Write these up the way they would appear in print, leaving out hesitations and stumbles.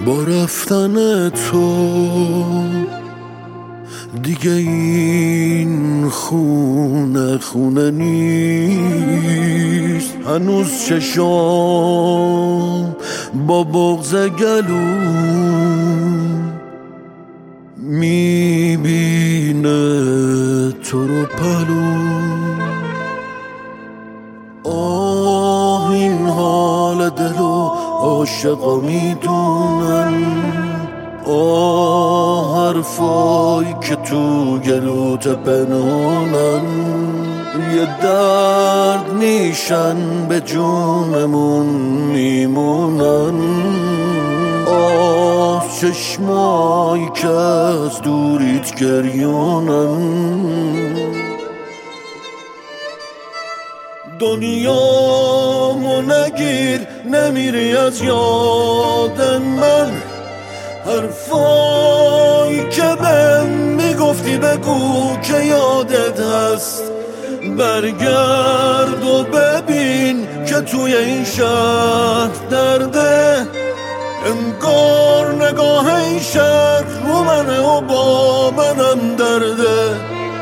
با رفتن تو دیگه این خونه نیست. هنوز چشام با بغض گلو میبینه تو رو پلو. آه این حال دلو عاشقا میدونن، آه حرفایی که تو گلوت پنهونن یه درد نیشن به جونمون میمونن. آه چشمایی که از دوریت گریونن. دنیامو نگیر نمیری از یاد من، حرفایی که بهم میگفتی بگو که یادت هست. برگرد و ببین که توی این شهر درده، انگار نگاه این شهر رو منه و با منم درده.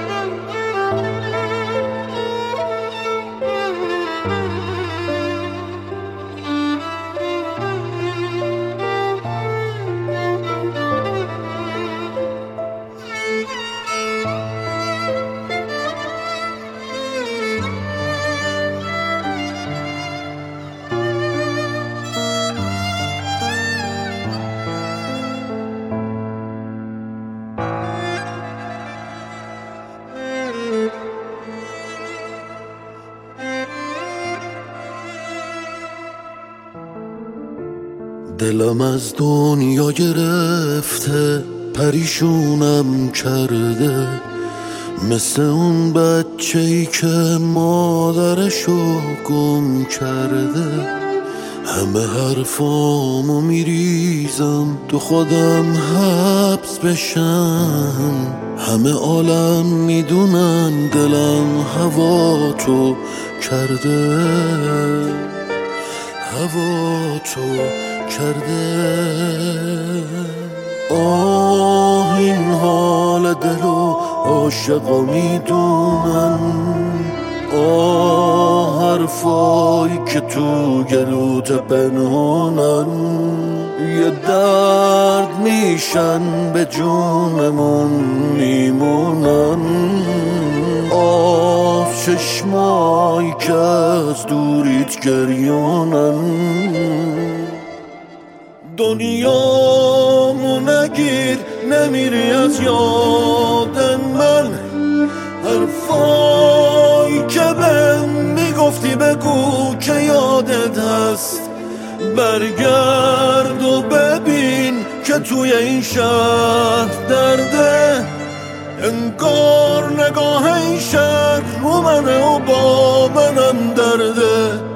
دلم از دنیا گرفته پریشونم کرده، مثل اون بچه‌ای که مادرشو گم کرده. همه حرفامو میریزم تو خودم حبس بشم، همه عالم میدونن دلم هوا تو کرده، هوا تو کرده. آه این حال دلو عاشقا میدونن، آه حرفایی که تو گلوت پنهونن یه درد میشن به جونمون میمونن. آه چشمایی که از دوریت گریونن. دنیامو نگیر نمیری از یاد من، حرفایی که بهم میگفتی بگو که یادت هست. برگرد و ببین که توی این شهر درده، انگار نگاه این شهر رو منه و با منم درده.